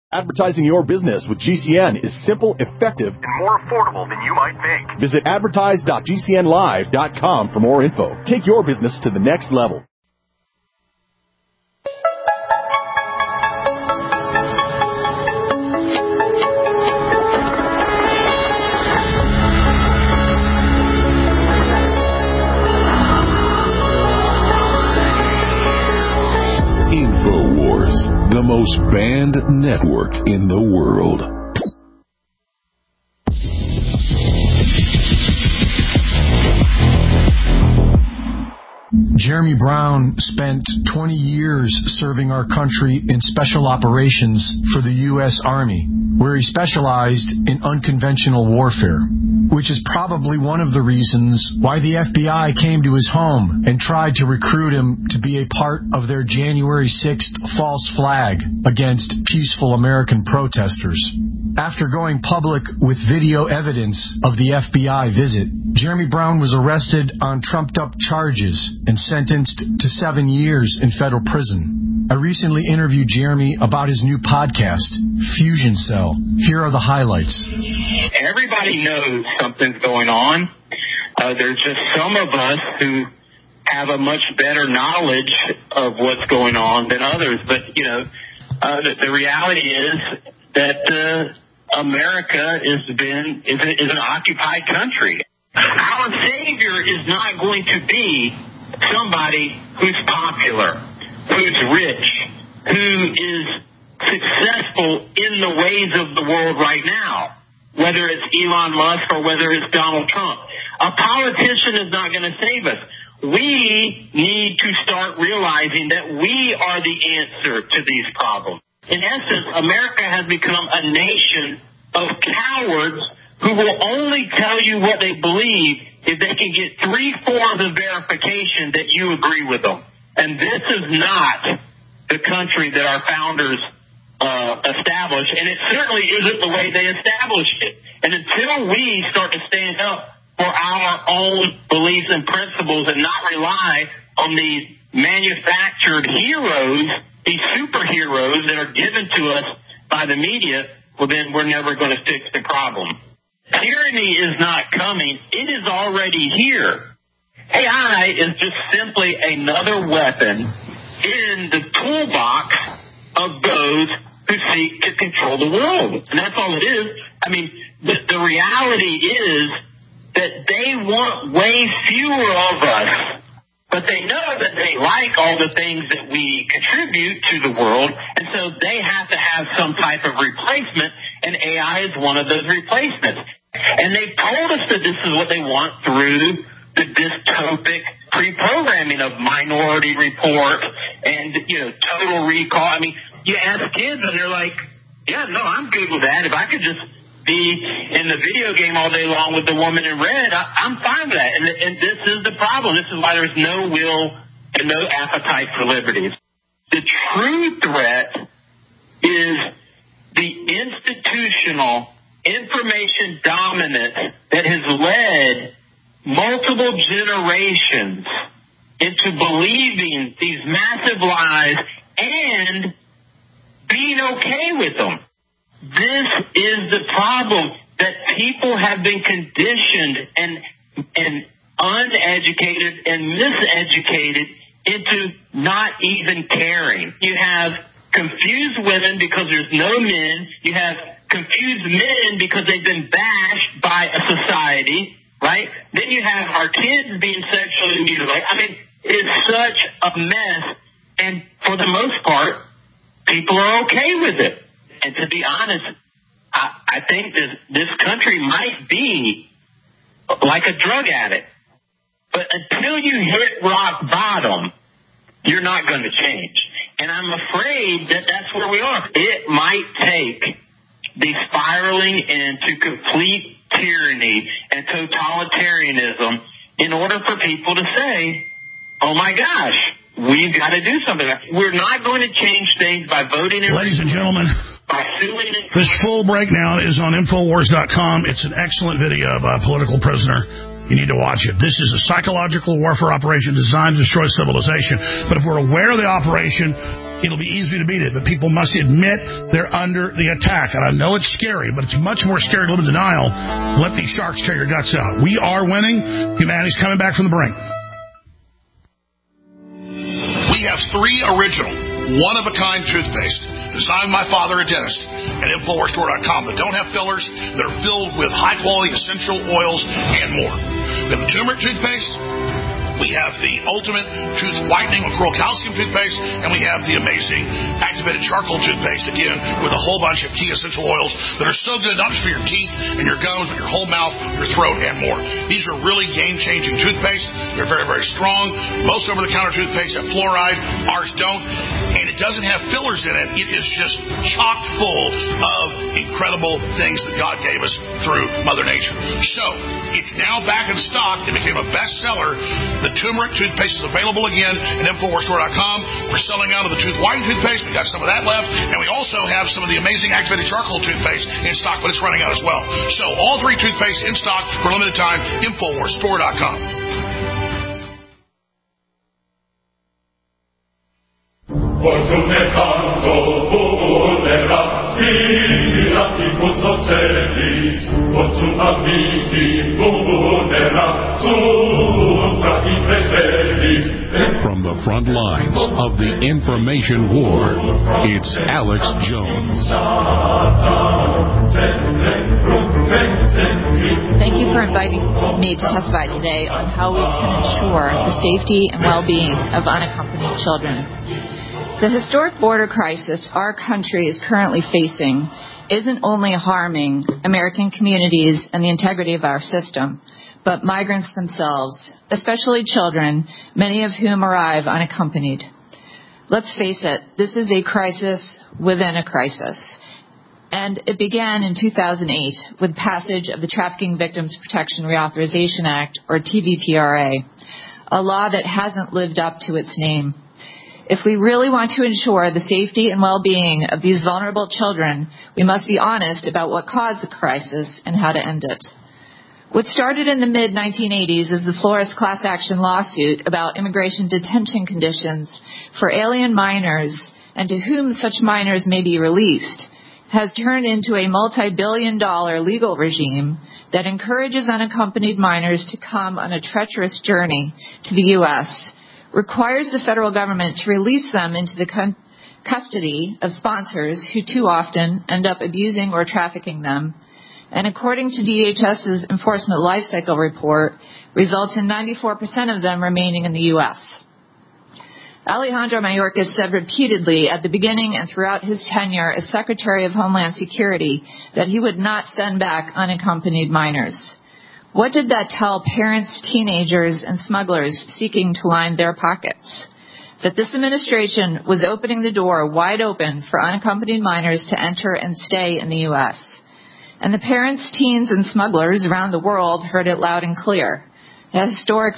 Advertising your business with GCN is simple, effective, and more affordable than you might think. Visit advertise.gcnlive.com for more info. Take your business to the next level. InfoWars, the most banned network in the world. Jeremy Brown spent 20 years serving our country in special operations for the U.S. Army, where he specialized in unconventional warfare, which is probably one of the reasons why the FBI came to his home and tried to recruit him to be a part of their January 6th false flag against peaceful American protesters. After going public with video evidence of the FBI visit, Jeremy Brown was arrested on trumped-up charges and sentenced to 7 years in federal prison. I recently interviewed Jeremy about his new podcast, Fusion Cell. Here are the highlights. Everybody knows something's going on. There's just some of us who have a much better knowledge of what's going on than others. But, the reality is that America is an occupied country. Our savior is not going to be somebody who's popular, who's rich, who is successful in the ways of the world right now, whether it's Elon Musk or whether it's Donald Trump. A politician is not going to save us. We need to start realizing that we are the answer to these problems. In essence, America has become a nation of cowards who will only tell you what they believe if they can get 3/4 of verification that you agree with them. And this is not the country that our founders established, and it certainly isn't the way they established it. And until we start to stand up for our own beliefs and principles and not rely on these manufactured heroes, these superheroes that are given to us by the media, well, then we're never going to fix the problem. Tyranny is not coming. It is already here. AI is just simply another weapon in the toolbox of those who seek to control the world. And that's all it is. I mean, the reality is that they want way fewer of us, but they know that they like all the things that we contribute to the world, and so they have to have some type of replacement, and AI is one of those replacements. And they've told us that this is what they want through the dystopic pre-programming of Minority Report and, Total Recall. I mean, you ask kids and they're like, yeah, no, I'm good with that. If I could just be in the video game all day long with the woman in red, I'm fine with that. And this is the problem. This is why there's no will and no appetite for liberties. The true threat is the institutional information dominance that has led multiple generations into believing these massive lies and being okay with them. This is the problem, that people have been conditioned and uneducated and miseducated into not even caring. You have confused women because there's no men. You have confused men because they've been bashed by a society, right? Then you have our kids being sexually mutilated. I mean, it's such a mess. And for the most part, people are okay with it. And to be honest, I think that this country might be like a drug addict. But until you hit rock bottom, you're not going to change. And I'm afraid that that's where we are. It might take the spiraling into complete tyranny and totalitarianism in order for people to say, oh my gosh, we've got to do something. We're not going to change things by voting in. Ladies and gentlemen, by suing. This full breakdown is on Infowars.com. It's an excellent video by a political prisoner. You need to watch it. This is a psychological warfare operation designed to destroy civilization. But if we're aware of the operation, it'll be easy to beat it. But people must admit they're under the attack. And I know it's scary, but it's much more scary to live in denial. Let these sharks tear your guts out. We are winning. Humanity's coming back from the brink. We have 3 original, one-of-a-kind toothpaste designed by my father, a dentist, at InfoWarsStore.com that don't have fillers, that are filled with high-quality essential oils and more. We have the turmeric toothpaste. We have the ultimate tooth whitening with Coral Calcium toothpaste, and we have the amazing activated charcoal toothpaste, again, with a whole bunch of key essential oils that are so good, not just for your teeth and your gums, but your whole mouth, your throat, and more. These are really game-changing toothpaste. They're very, very strong. Most over-the-counter toothpaste have fluoride. Ours don't. And it doesn't have fillers in it. It is just chock full of incredible things that God gave us through Mother Nature. So, it's now back in stock. It became a bestseller. The turmeric toothpaste is available again at InfoWarsStore.com. We're selling out of the tooth whitening toothpaste. We got some of that left. And we also have some of the amazing activated charcoal toothpaste in stock, but it's running out as well. So, all 3 toothpaste in stock for a limited time. InfoWarsStore.com. Fortune canto volerat, spiritus ocelis, fortune amici volerat, supra impetelis. From the front lines of the information war, it's Alex Jones. Thank you for inviting me to testify today on how we can ensure the safety and well-being of unaccompanied children. The historic border crisis our country is currently facing isn't only harming American communities and the integrity of our system, but migrants themselves, especially children, many of whom arrive unaccompanied. Let's face it, this is a crisis within a crisis. And it began in 2008 with passage of the Trafficking Victims Protection Reauthorization Act, or TVPRA, a law that hasn't lived up to its name. If we really want to ensure the safety and well-being of these vulnerable children, we must be honest about what caused the crisis and how to end it. What started in the mid-1980s as the Flores class action lawsuit about immigration detention conditions for alien minors and to whom such minors may be released has turned into a multi-billion-dollar legal regime that encourages unaccompanied minors to come on a treacherous journey to the U.S., requires the federal government to release them into the custody of sponsors who too often end up abusing or trafficking them, and according to DHS's Enforcement Lifecycle Report, results in 94% of them remaining in the U.S. Alejandro Mayorkas said repeatedly at the beginning and throughout his tenure as Secretary of Homeland Security that he would not send back unaccompanied minors. What did that tell parents, teenagers, and smugglers seeking to line their pockets? That this administration was opening the door wide open for unaccompanied minors to enter and stay in the U.S. And the parents, teens, and smugglers around the world heard it loud and clear. A historic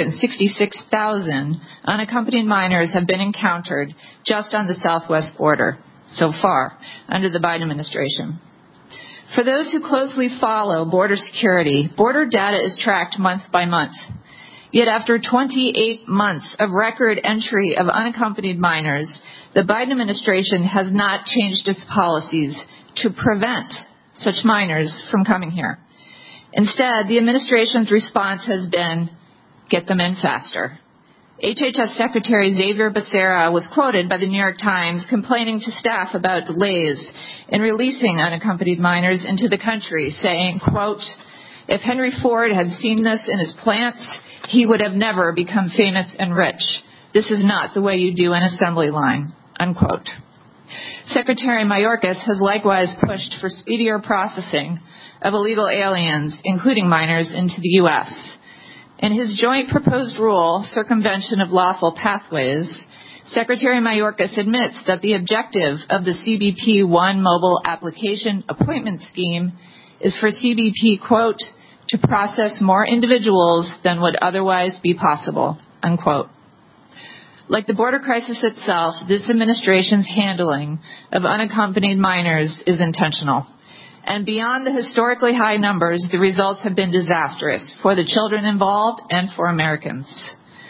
366,000 unaccompanied minors have been encountered just on the southwest border so far under the Biden administration. For those who closely follow border security, border data is tracked month by month. Yet after 28 months of record entry of unaccompanied minors, the Biden administration has not changed its policies to prevent such minors from coming here. Instead, the administration's response has been, get them in faster. HHS Secretary Xavier Becerra was quoted by the New York Times complaining to staff about delays in releasing unaccompanied minors into the country, saying, quote, if Henry Ford had seen this in his plants, he would have never become famous and rich. This is not the way you do an assembly line, unquote. Secretary Mayorkas has likewise pushed for speedier processing of illegal aliens, including minors, into the U.S. In his joint proposed rule, Circumvention of Lawful Pathways, Secretary Mayorkas admits that the objective of the CBP One mobile application appointment scheme is for CBP, quote, to process more individuals than would otherwise be possible, unquote. Like the border crisis itself, this administration's handling of unaccompanied minors is intentional. And beyond the historically high numbers, the results have been disastrous for the children involved and for Americans.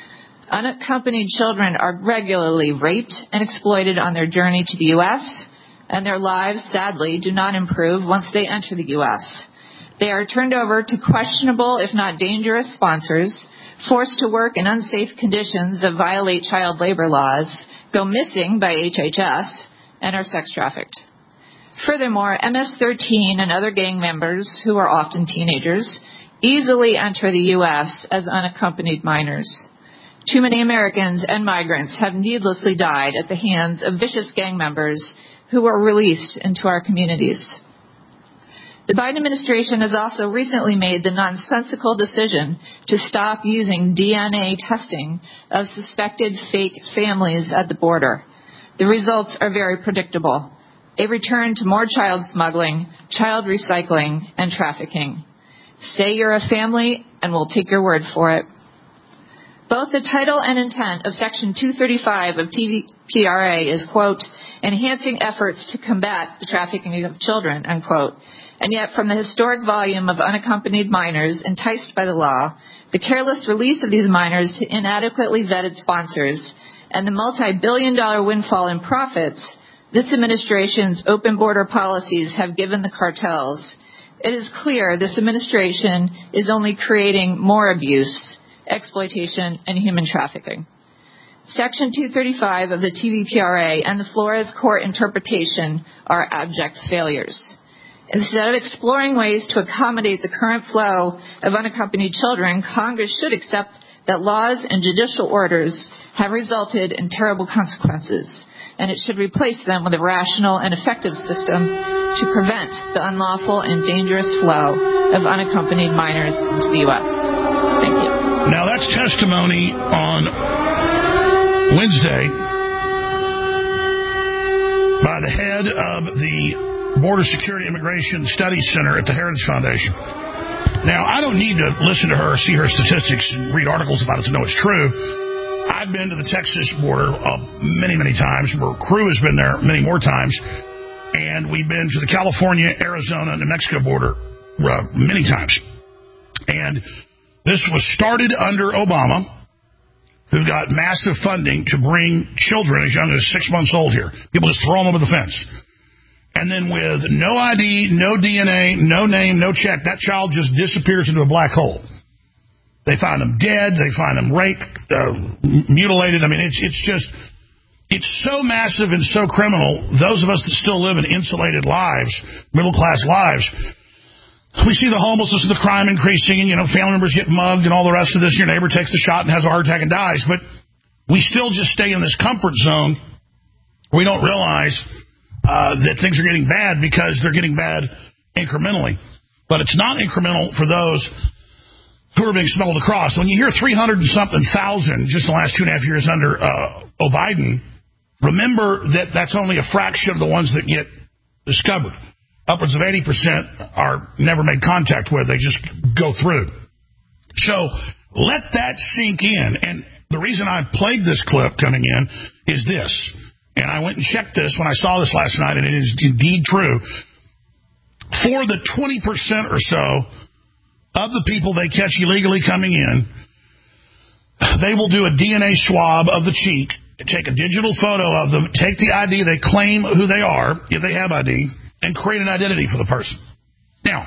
Unaccompanied children are regularly raped and exploited on their journey to the U.S., and their lives, sadly, do not improve once they enter the U.S. They are turned over to questionable, if not dangerous, sponsors, forced to work in unsafe conditions that violate child labor laws, go missing by HHS, and are sex trafficked. Furthermore, MS-13 and other gang members, who are often teenagers, easily enter the U.S. as unaccompanied minors. Too many Americans and migrants have needlessly died at the hands of vicious gang members who were released into our communities. The Biden administration has also recently made the nonsensical decision to stop using DNA testing of suspected fake families at the border. The results are very predictable. A return to more child smuggling, child recycling, and trafficking. Say you're a family, and we'll take your word for it. Both the title and intent of Section 235 of TVPRA is, quote, enhancing efforts to combat the trafficking of children, unquote. And yet, from the historic volume of unaccompanied minors enticed by the law, the careless release of these minors to inadequately vetted sponsors, and the multi-billion-dollar windfall in profits, this administration's open border policies have given the cartels. It is clear this administration is only creating more abuse, exploitation, and human trafficking. Section 235 of the TVPRA and the Flores Court interpretation are abject failures. Instead of exploring ways to accommodate the current flow of unaccompanied children, Congress should accept that laws and judicial orders have resulted in terrible consequences, and it should replace them with a rational and effective system to prevent the unlawful and dangerous flow of unaccompanied minors into the U.S. Thank you. Now, that's testimony on Wednesday by the head of the Border Security Immigration Studies Center at the Heritage Foundation. Now, I don't need to listen to her or see her statistics and read articles about it to know it's true. I've been to the Texas border many, many times. Our crew has been there many more times. And we've been to the California, Arizona, and New Mexico border many times. And this was started under Obama, who got massive funding to bring children as young as 6 months old here. People just throw them over the fence. And then with no ID, no DNA, no name, no check, that child just disappears into a black hole. They find them dead. They find them raped, mutilated. I mean, it's so massive and so criminal. Those of us that still live in insulated lives, middle-class lives, we see the homelessness and the crime increasing, and, family members get mugged and all the rest of this. Your neighbor takes the shot and has a heart attack and dies. But we still just stay in this comfort zone. We don't realize that things are getting bad because they're getting bad incrementally. But it's not incremental for those who are being smuggled across. When you hear 300 and something thousand just in the last 2.5 years under Biden, remember that that's only a fraction of the ones that get discovered. Upwards of 80% are never made contact with. They just go through. So let that sink in. And the reason I played this clip coming in is this. And I went and checked this when I saw this last night, and it is indeed true. For the 20% or so of the people they catch illegally coming in, they will do a DNA swab of the cheek, take a digital photo of them, take the ID, they claim who they are, if they have ID, and create an identity for the person. Now,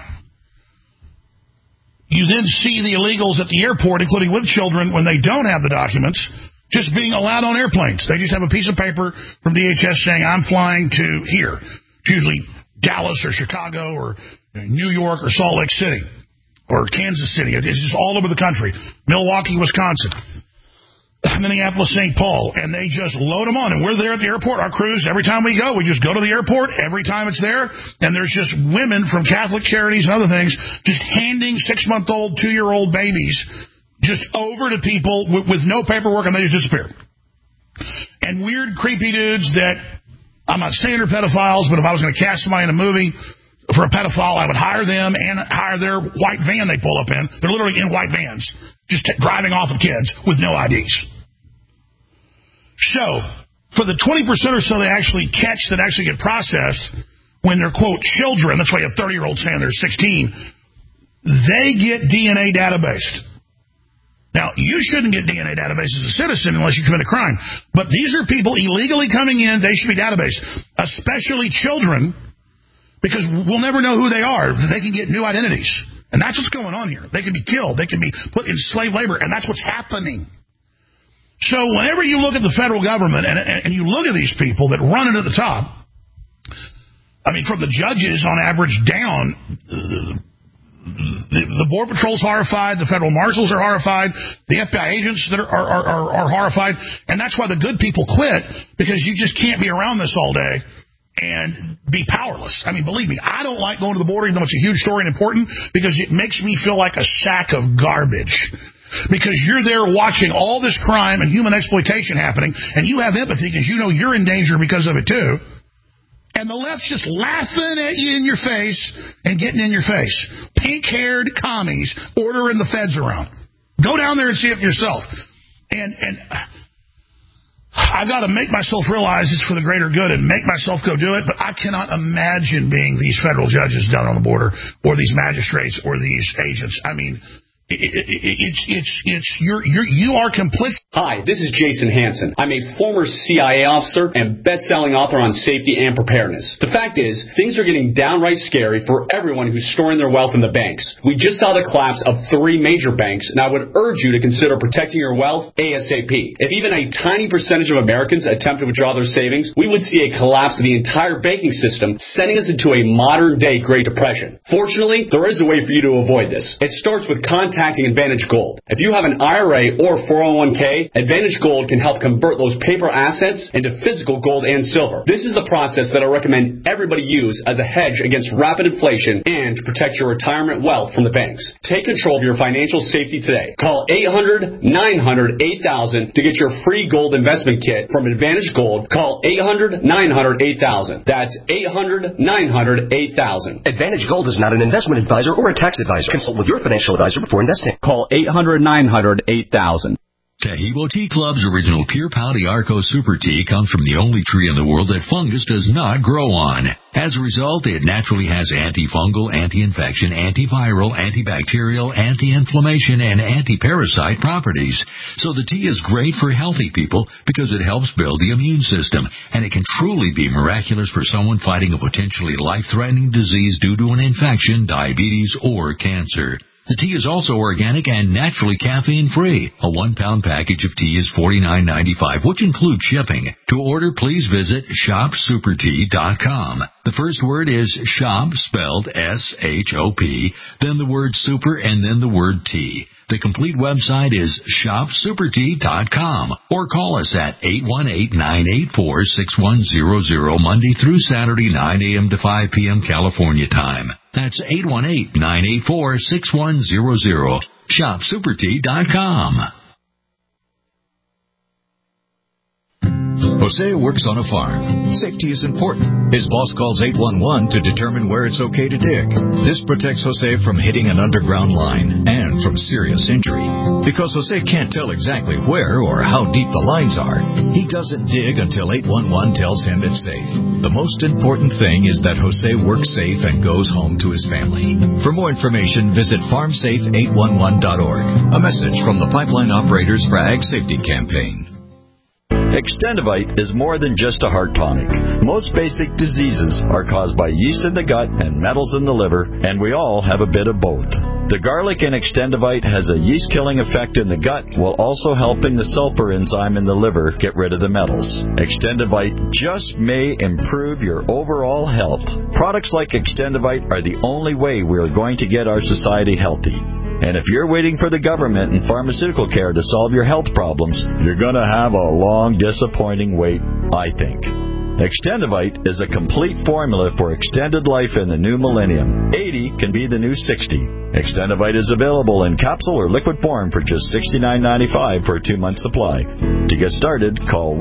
you then see the illegals at the airport, including with children, when they don't have the documents, just being allowed on airplanes. They just have a piece of paper from DHS saying, I'm flying to here. It's usually Dallas or Chicago or New York or Salt Lake City or Kansas City. It's just all over the country. Milwaukee, Wisconsin, Minneapolis, St. Paul. And they just load them on. And we're there at the airport. Our crews, every time we go, we just go to the airport. Every time it's there. And there's just women from Catholic Charities and other things just handing 6-month-old, 2-year-old babies just over to people with no paperwork, and they just disappear. And weird, creepy dudes that, I'm not saying they're pedophiles, but if I was going to cast somebody in a movie for a pedophile, I would hire them and hire their white van they pull up in. They're literally in white vans, just driving off with kids with no IDs. So, for the 20% or so they actually catch that actually get processed when they're, quote, children, that's why you have 30-years saying they're 16, they get DNA databased. Now, you shouldn't get DNA database as a citizen unless you commit a crime. But these are people illegally coming in. They should be databased, especially children, because we'll never know who they are. They can get new identities. And that's what's going on here. They can be killed. They can be put in slave labor. And that's what's happening. So whenever you look at the federal government and you look at these people that run it at the top, I mean, from the judges on average down, the Border Patrol's horrified. The federal marshals are horrified. The FBI agents that are horrified. And that's why the good people quit, because you just can't be around this all day and be powerless. I mean, believe me, I don't like going to the border, even though it's a huge story and important, because it makes me feel like a sack of garbage. Because you're there watching all this crime and human exploitation happening, and you have empathy because you know you're in danger because of it too. And the left's just laughing at you in your face and getting in your face. Pink-haired commies ordering the feds around. Go down there and see it for yourself. And I've got to make myself realize it's for the greater good and make myself go do it, but I cannot imagine being these federal judges down on the border or these magistrates or these agents. I mean, you are complicit. Hi, this is Jason Hansen. I'm a former CIA officer and best-selling author on safety and preparedness. The fact is, things are getting downright scary for everyone who's storing their wealth in the banks. We just saw the collapse of 3 major banks, and I would urge you to consider protecting your wealth ASAP. If even a tiny percentage of Americans attempt to withdraw their savings, we would see a collapse of the entire banking system, sending us into a modern-day Great Depression. Fortunately, there is a way for you to avoid this. It starts with contacting Advantage Gold. If you have an IRA or 401k, Advantage Gold can help convert those paper assets into physical gold and silver. This is the process that I recommend everybody use as a hedge against rapid inflation and to protect your retirement wealth from the banks. Take control of your financial safety today. Call 800-900-8000 to get your free gold investment kit from Advantage Gold. Call 800-900-8000. That's 800-900-8000. Advantage Gold is not an investment advisor or a tax advisor. Consult with your financial advisor before investing. Call 800-900-8000. Tahibo Tea Club's original Pure Pau D'Arco Super Tea comes from the only tree in the world that fungus does not grow on. As a result, it naturally has antifungal, anti-infection, antiviral, antibacterial, anti-inflammation, and anti-parasite properties. So the tea is great for healthy people because it helps build the immune system, and it can truly be miraculous for someone fighting a potentially life-threatening disease due to an infection, diabetes, or cancer. The tea is also organic and naturally caffeine-free. A 1-pound package of tea is $49.95, which includes shipping. To order, please visit shopsupertea.com. The first word is shop, spelled S-H-O-P, then the word super, and then the word tea. The complete website is shopsupertea.com, or call us at 818-984-6100 Monday through Saturday, 9 a.m. to 5 p.m. California time. That's 818-984-6100. shopsupertea.com. Jose works on a farm. Safety is important. His boss calls 811 to determine where it's okay to dig. This protects Jose from hitting an underground line and from serious injury. Because Jose can't tell exactly where or how deep the lines are, he doesn't dig until 811 tells him it's safe. The most important thing is that Jose works safe and goes home to his family. For more information, visit farmsafe811.org. A message from the Pipeline Operators for Ag Safety Campaign. Extendivite is more than just a heart tonic. Most basic diseases are caused by yeast in the gut and metals in the liver, and we all have a bit of both. The garlic in Extendivite has a yeast-killing effect in the gut while also helping the sulfur enzyme in the liver get rid of the metals. Extendivite just may improve your overall health. Products like Extendivite are the only way we are going to get our society healthy. And if you're waiting for the government and pharmaceutical care to solve your health problems, you're going to have a long, disappointing wait, I think. Extendivite is a complete formula for extended life in the new millennium. 80 can be the new 60. Extendivite is available in capsule or liquid form for just $69.95 for a 2-month supply. To get started, call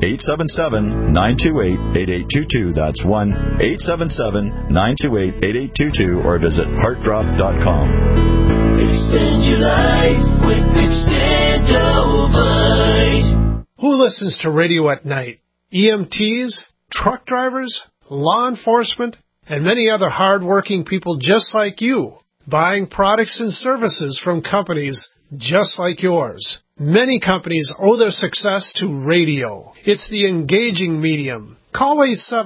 1-877-928-8822. That's 1-877-928-8822 or visit heartdrop.com. Extend your life with Extendivite. Who listens to radio at night? EMTs, truck drivers, law enforcement, and many other hard-working people just like you, buying products and services from companies just like yours. Many companies owe their success to radio. It's the engaging medium. Call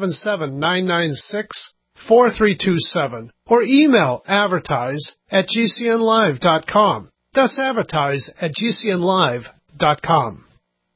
877-996-4327 or email advertise@gcnlive.com. That's advertise@gcnlive.com.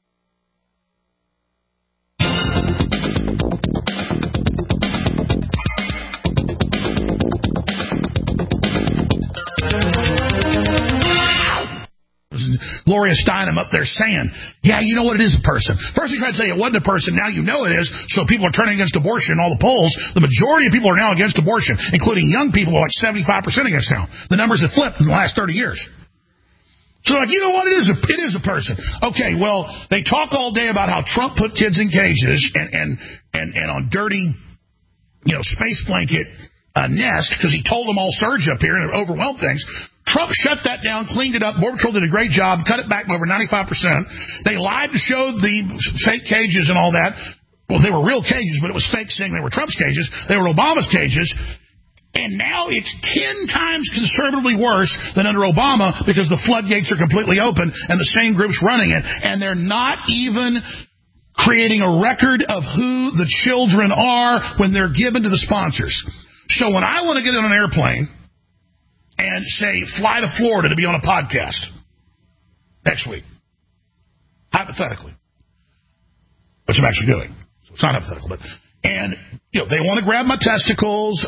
Gloria Steinem up there saying, yeah, you know what, it is a person. First he tried to say it wasn't a person, now you know it is, so people are turning against abortion in all the polls. The majority of people are now against abortion, including young people who are like 75% against now. The numbers have flipped in the last 30 years. So like, you know what, it is a person. Okay, well, they talk all day about how Trump put kids in cages and on dirty, space blanket nest because he told them all surge up here and it overwhelmed things. Trump shut that down, cleaned it up. Border Patrol did a great job, cut it back by over 95%. They lied to show the fake cages and all that. Well, they were real cages, but it was fake saying they were Trump's cages. They were Obama's cages. And now it's 10 times conservatively worse than under Obama because the floodgates are completely open and the same group's running it. And they're not even creating a record of who the children are when they're given to the sponsors. So when I want to get on an airplane and say, fly to Florida to be on a podcast next week, hypothetically, which I'm actually doing. So it's not hypothetical, but, and, they want to grab my testicles,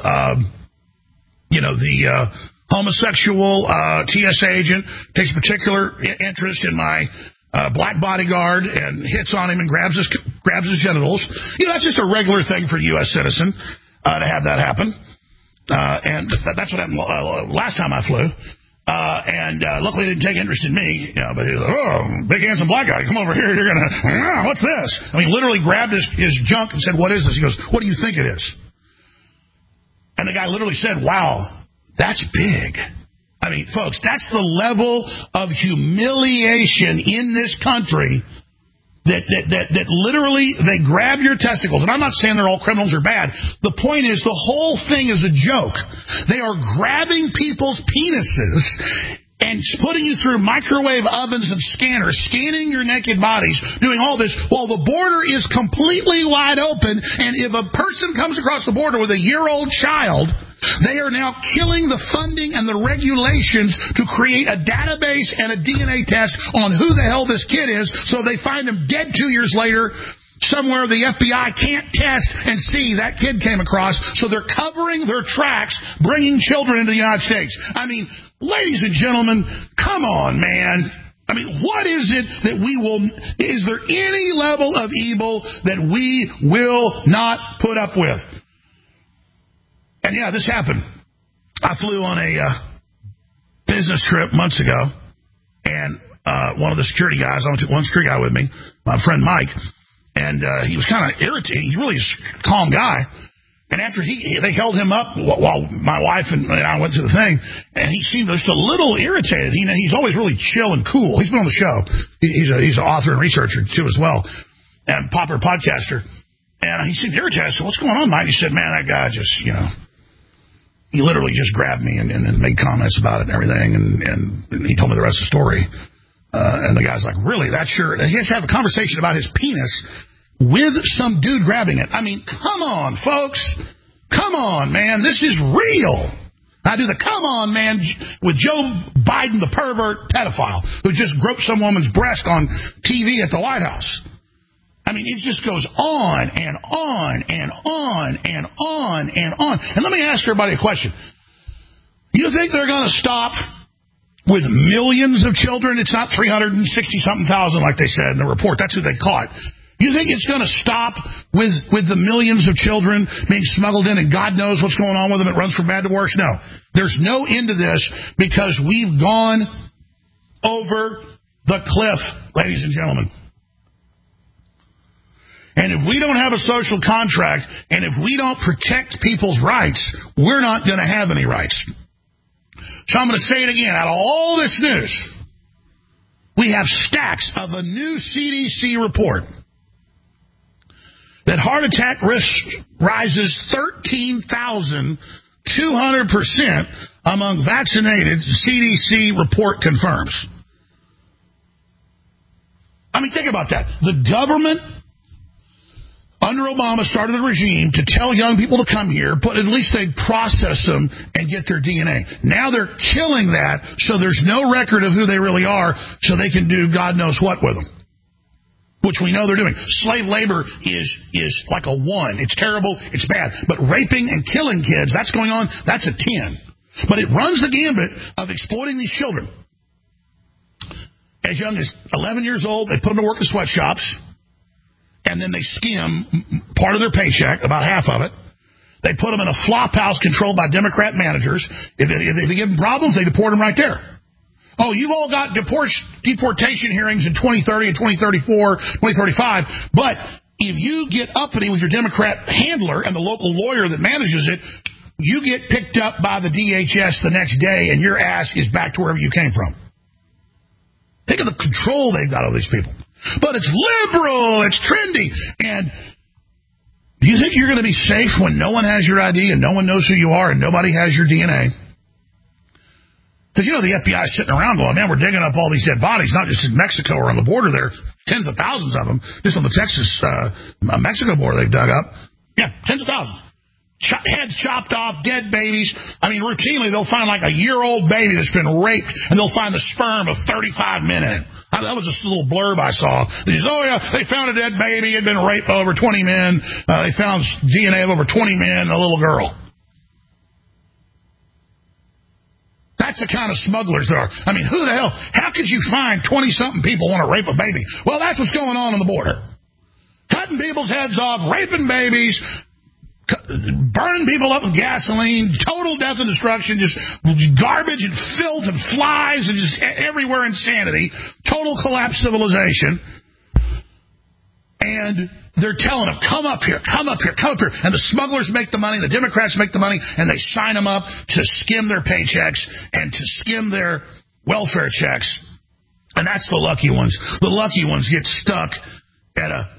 the homosexual TSA agent takes particular interest in my black bodyguard and hits on him and grabs his genitals. That's just a regular thing for a U.S. citizen to have that happen. And that's what happened last time I flew. And luckily they didn't take interest in me. But he was like, oh, big handsome black guy, come over here. You're going to, what's this? I mean, literally grabbed his junk and said, what is this? He goes, what do you think it is? And the guy literally said, wow, that's big. I mean, folks, that's the level of humiliation in this country that literally they grab your testicles. And I'm not saying they're all criminals or bad. The point is the whole thing is a joke. They are grabbing people's penises and putting you through microwave ovens and scanners, scanning your naked bodies, doing all this while the border is completely wide open. And if a person comes across the border with a year-old child, they are now killing the funding and the regulations to create a database and a DNA test on who the hell this kid is, so they find him dead 2 years later somewhere the FBI can't test and see that kid came across, so they're covering their tracks, bringing children into the United States. I mean, ladies and gentlemen, come on, man. I mean, what is it that is there any level of evil that we will not put up with? And yeah, this happened. I flew on a business trip months ago, and one of the security guys, I went to one security guy with me, my friend Mike, and he was kind of irritated. He's really a calm guy. And after they held him up while my wife and I went to the thing, and he seemed just a little irritated. He's always really chill and cool. He's been on the show. He's an author and researcher too as well, and popular podcaster. And he seemed irritated. I said, what's going on, Mike? He said, man, that guy just, he literally just grabbed me and made comments about it and everything, and he told me the rest of the story. And the guy's like, really? That's your... He has to have a conversation about his penis with some dude grabbing it. I mean, come on, folks. Come on, man. This is real. I do the come on, man, with Joe Biden, the pervert pedophile, who just groped some woman's breast on TV at the White House. I mean, it just goes on and on and on and on and on. And let me ask everybody a question. You think they're going to stop with millions of children? It's not 360-something thousand like they said in the report. That's who they caught. You think it's going to stop with the millions of children being smuggled in and God knows what's going on with them? It runs from bad to worse? No. There's no end to this because we've gone over the cliff, ladies and gentlemen. And if we don't have a social contract, and if we don't protect people's rights, we're not going to have any rights. So I'm going to say it again. Out of all this news, we have stacks of a new CDC report that heart attack risk rises 13,200% among vaccinated. CDC report confirms. I mean, think about that. The government under Obama started a regime to tell young people to come here, but at least they'd process them and get their DNA. Now they're killing that, so there's no record of who they really are, so they can do God knows what with them, which we know they're doing. Slave labor is like a 1. It's terrible. It's bad. But raping and killing kids, that's going on. That's a 10. But it runs the gambit of exploiting these children. As young as 11 years old, they put them to work in sweatshops, and then they skim part of their paycheck, about half of it. They put them in a flop house controlled by Democrat managers. If they give them problems, they deport them right there. Oh, you've all got deportation hearings in 2030 and 2034, 2035, but if you get uppity with your Democrat handler and the local lawyer that manages it, you get picked up by the DHS the next day, and your ass is back to wherever you came from. Think of the control they've got over these people. But it's liberal, it's trendy. And do you think you're going to be safe when no one has your ID and no one knows who you are and nobody has your DNA? Because, you know, the FBI is sitting around going, man, we're digging up all these dead bodies, not just in Mexico or on the border there. Tens of thousands of them. Just on the Texas-Mexico border they've dug up. Yeah, tens of thousands. Heads chopped off, dead babies. I mean, routinely they'll find like a year-old baby that's been raped, and they'll find the sperm of 35 men in it. That was just a little blurb I saw. They just, oh, yeah, they found a dead baby. It had been raped by over 20 men. They found DNA of over 20 men and a little girl. That's the kind of smugglers there are. I mean, who the hell? How could you find 20-something people want to rape a baby? Well, that's what's going on the border. Cutting people's heads off, raping babies, burning people up with gasoline, total death and destruction, just garbage and filth and flies and just everywhere insanity, total collapse civilization. And they're telling them, come up here, come up here, come up here. And the smugglers make the money, the Democrats make the money, and they sign them up to skim their paychecks and to skim their welfare checks. And that's the lucky ones. The lucky ones get stuck at a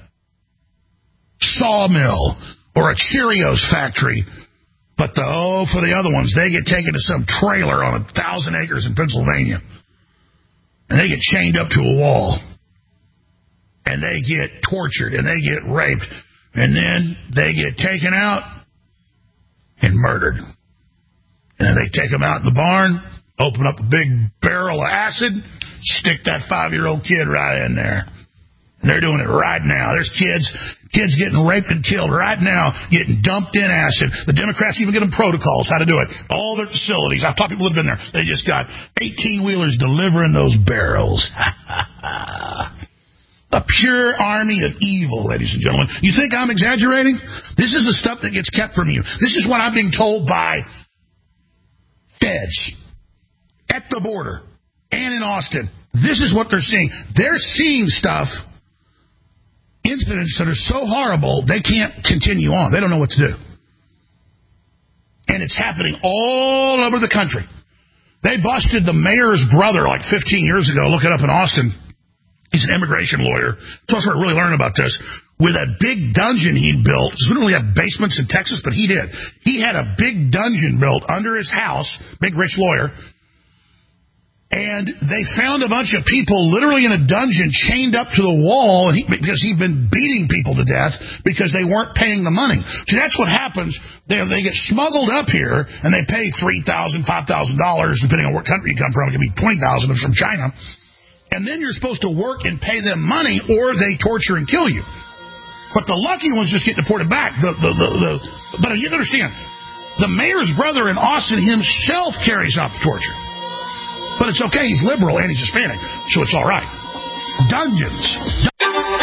sawmill or a Cheerios factory. But for the other ones, they get taken to some trailer on 1,000 acres in Pennsylvania. And they get chained up to a wall. And they get tortured, and they get raped. And then they get taken out and murdered. And then they take them out in the barn, open up a big barrel of acid, stick that 5-year-old kid right in there. And they're doing it right now. There's kids getting raped and killed right now, getting dumped in acid. The Democrats even give them protocols how to do it. All their facilities. I've talked to people who have been there. They just got 18-wheelers delivering those barrels. A pure army of evil, ladies and gentlemen. You think I'm exaggerating? This is the stuff that gets kept from you. This is what I'm being told by feds at the border and in Austin. This is what they're seeing. They're seeing stuff, incidents that are so horrible, they can't continue on. They don't know what to do. And it's happening all over the country. They busted the mayor's brother like 15 years ago. Look it up in Austin. He's an immigration lawyer. So I started really learning about this. With a big dungeon he'd built. We don't really have basements in Texas, but he did. He had a big dungeon built under his house, big rich lawyer. And they found a bunch of people literally in a dungeon chained up to the wall because he'd been beating people to death because they weren't paying the money. See, that's what happens. They get smuggled up here, and they pay $3,000, $5,000, depending on what country you come from. It could be $20,000 if it's from China. And then you're supposed to work and pay them money, or they torture and kill you. But the lucky ones just get deported back. But you understand, the mayor's brother in Austin himself carries out the torture. But it's okay, he's liberal and he's Hispanic, so it's all right. Dungeons.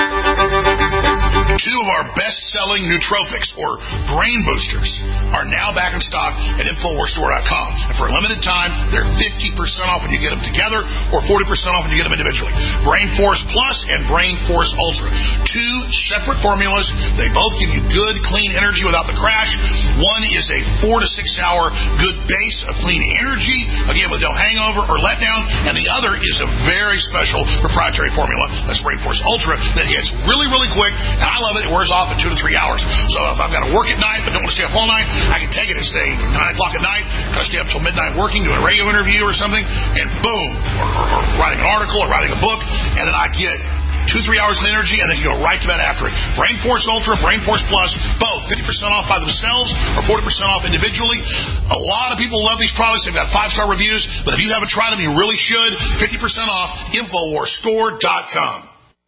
Two of our best-selling nootropics, or brain boosters, are now back in stock at InfoWarsStore.com. And for a limited time, they're 50% off when you get them together, or 40% off when you get them individually. Brain Force Plus and Brain Force Ultra. Two separate formulas. They both give you good, clean energy without the crash. One is a 4 to 6 hour good base of clean energy, again, with no hangover or letdown. And the other is a very special proprietary formula, that's Brain Force Ultra, that hits really, really quick. And I love it. It wears off in 2 to 3 hours. So if I've got to work at night but don't want to stay up all night, I can take it at, say, 9 o'clock at night, got to stay up till midnight working, doing a radio interview or something, and boom, or writing an article or writing a book, and then I get 2-3 hours of energy, and then you go right to bed after it. Brain Force Ultra, Brain Force Plus, both 50% off by themselves or 40% off individually. A lot of people love these products. They've got 5-star reviews, but if you haven't tried them, you really should. 50% off, InfoWarsStore.com.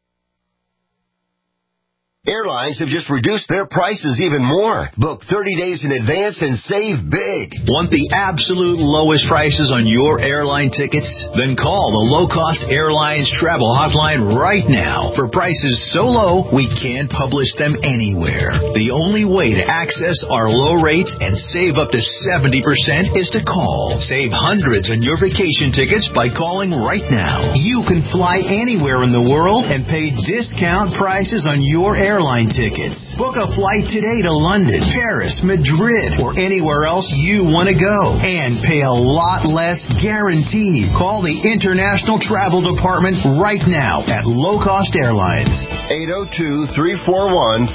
Airlines have just reduced their prices even more. Book 30 days in advance and save big. Want the absolute lowest prices on your airline tickets? Then call the Low Cost Airlines Travel Hotline right now. For prices so low, we can't publish them anywhere. The only way to access our low rates and save up to 70% is to call. Save hundreds on your vacation tickets by calling right now. You can fly anywhere in the world and pay discount prices on your airline tickets. Book a flight today to London, Paris, Madrid, or anywhere else you want to go. And pay a lot less guaranteed. Call the International Travel Department right now at Low Cost Airlines. 802-341-4535.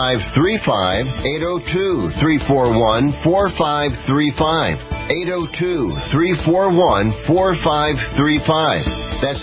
802-341-4535. 802-341-4535. That's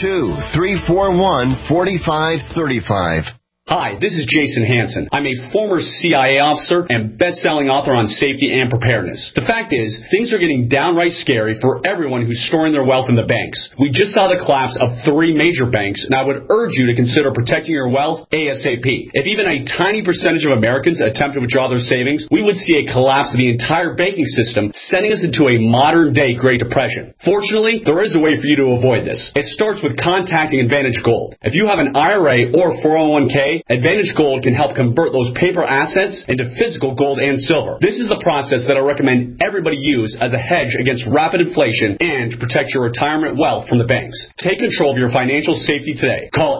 802-341-4535. Hi, this is Jason Hansen. I'm a former CIA officer and best-selling author on safety and preparedness. The fact is, things are getting downright scary for everyone who's storing their wealth in the banks. We just saw the collapse of 3 major banks, and I would urge you to consider protecting your wealth ASAP. If even a tiny percentage of Americans attempt to withdraw their savings, we would see a collapse of the entire banking system, sending us into a modern-day Great Depression. Fortunately, there is a way for you to avoid this. It starts with contacting Advantage Gold. If you have an IRA or 401k, Advantage Gold can help convert those paper assets into physical gold and silver. This is the process that I recommend everybody use as a hedge against rapid inflation and to protect your retirement wealth from the banks. Take control of your financial safety today. Call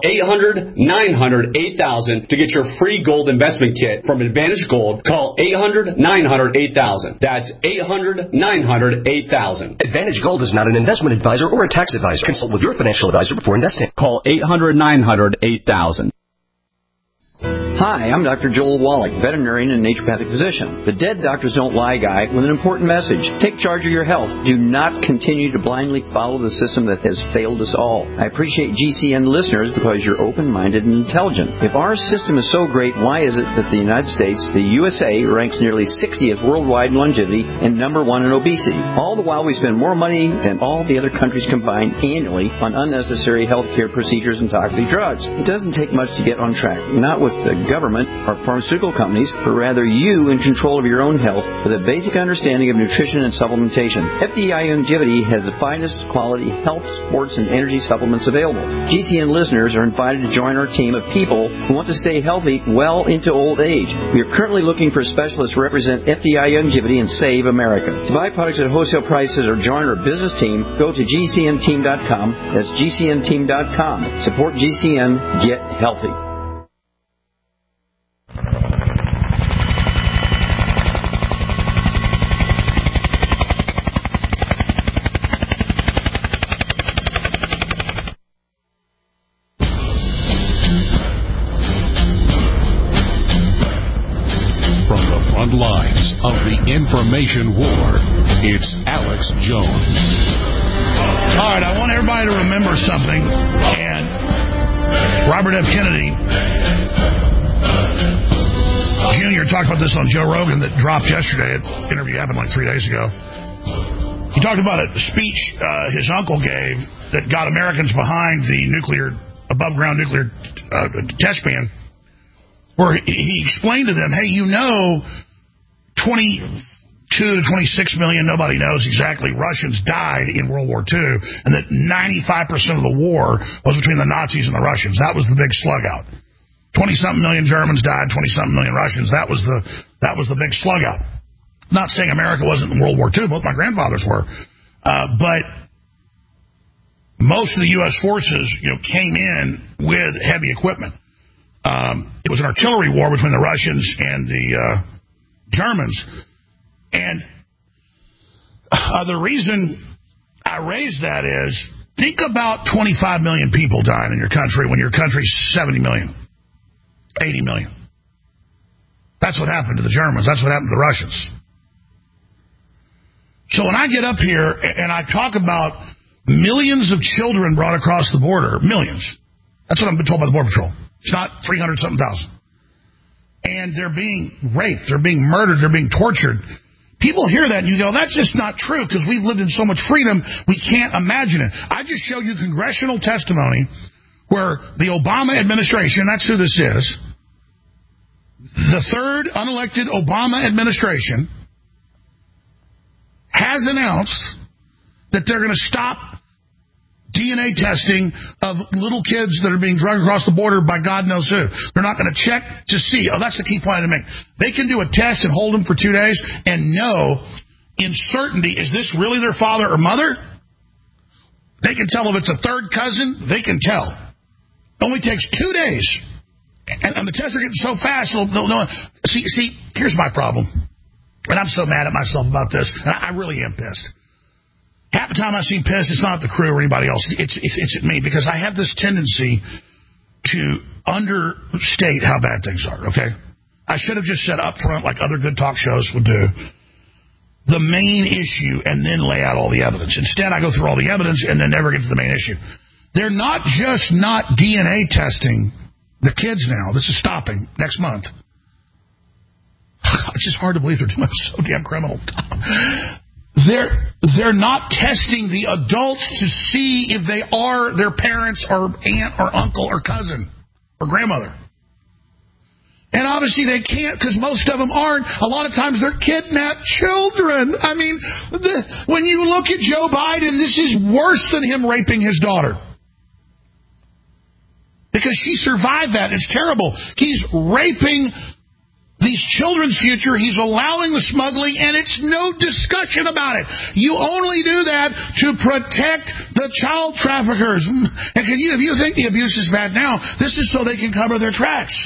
800-900-8000 to get your free gold investment kit from Advantage Gold. Call 800-900-8000. That's 800-900-8000. Advantage Gold is not an investment advisor or a tax advisor. Consult with your financial advisor before investing. Call 800-900-8000. Hi, I'm Dr. Joel Wallach, veterinarian and naturopathic physician. The Dead Doctors Don't Lie guy with an important message. Take charge of your health. Do not continue to blindly follow the system that has failed us all. I appreciate GCN listeners because you're open-minded and intelligent. If our system is so great, why is it that the United States, the USA, ranks nearly 60th worldwide in longevity and number 1 in obesity? All the while we spend more money than all the other countries combined annually on unnecessary health care procedures and toxic drugs. It doesn't take much to get on track. Not with the government or pharmaceutical companies, but rather you in control of your own health with a basic understanding of nutrition and supplementation. FDI Longevity has the finest quality health, sports, and energy supplements available. GCN listeners are invited to join our team of people who want to stay healthy well into old age. We are currently looking for specialists to represent FDI Longevity and Save America. To buy products at wholesale prices or join our business team, go to GCNteam.com. That's GCNteam.com. Support GCN. Get healthy. Lines of the information war. It's Alex Jones. All right, I want everybody to remember something. And Robert F. Kennedy Jr. talked about this on Joe Rogan that dropped yesterday. An interview happened like 3 days ago. He talked about a speech his uncle gave that got Americans behind the above-ground nuclear test ban, where he explained to them, hey, 22 to 26 million, nobody knows exactly, Russians died in World War II, and that 95% of the war was between the Nazis and the Russians. That was the big slug out. 20-something million Germans died, 20-something million Russians. That was the big slug out. Not saying America wasn't in World War II, both my grandfathers were. But most of the U.S. forces, came in with heavy equipment. It was an artillery war between the Russians and the Germans. And the reason I raise that is, think about 25 million people dying in your country when your country's 70 million, 80 million. That's what happened to the Germans. That's what happened to the Russians. So when I get up here and I talk about millions of children brought across the border, millions, That's what I've been told by the Border Patrol. It's not 300-something thousand. And they're being raped. They're being murdered. They're being tortured. People hear that and you go, that's just not true because we've lived in so much freedom, we can't imagine it. I just showed you congressional testimony where the Obama administration, that's who this is, the third unelected Obama administration has announced that they're going to stop DNA testing of little kids that are being drugged across the border by God knows who. They're not going to check to see. Oh, that's the key point to make. They can do a test and hold them for 2 days and know in certainty, is this really their father or mother? They can tell if it's a third cousin. They can tell. It only takes 2 days. And the tests are getting so fast, they'll know. See, here's my problem. And I'm so mad at myself about this. And I really am pissed. Half the time I seem pissed, it's not the crew or anybody else. It's at me because I have this tendency to understate how bad things are, okay? I should have just said up front, like other good talk shows would do, the main issue and then lay out all the evidence. Instead, I go through all the evidence and then never get to the main issue. They're not just not DNA testing the kids now. This is stopping next month. It's just hard to believe they're doing so damn criminal. They're not testing the adults to see if they are their parents or aunt or uncle or cousin or grandmother. And obviously they can't because most of them aren't. A lot of times they're kidnapped children. I mean, when you look at Joe Biden, this is worse than him raping his daughter. Because she survived that. It's terrible. He's raping these children's future. He's allowing the smuggling, and it's no discussion about it. You only do that to protect the child traffickers. And if you think the abuse is bad now, this is so they can cover their tracks.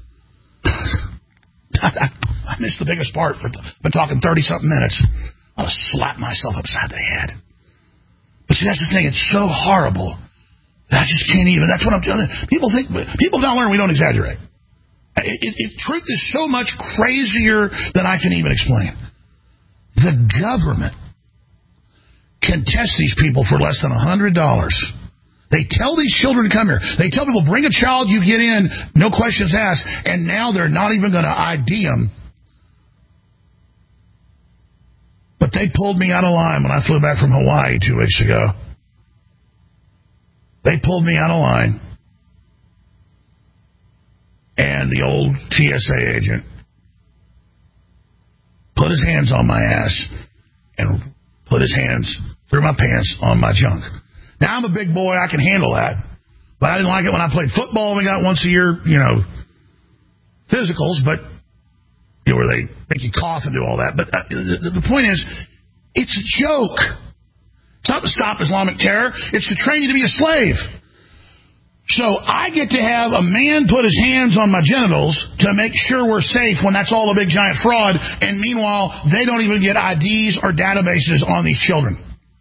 I missed the biggest part. I've been talking 30-something minutes. I ought to slap myself upside the head. But see, that's the thing. It's so horrible. I just can't even. That's what I'm telling you. People don't learn we don't exaggerate. Truth is so much crazier than I can even explain. The government can test these people for less than $100. They tell these children to come here. They tell people, bring a child, you get in, no questions asked, and now they're not even going to ID them. But they pulled me out of line when I flew back from Hawaii 2 weeks ago. They pulled me out of line. And the old TSA agent put his hands on my ass and put his hands through my pants on my junk. Now, I'm a big boy. I can handle that. But I didn't like it when I played football. We got once a year, physicals, but where they make you cough and do all that. But the point is, it's a joke. It's not to stop Islamic terror. It's to train you to be a slave. So I get to have a man put his hands on my genitals to make sure we're safe when that's all a big giant fraud, and meanwhile, they don't even get IDs or databases on these children.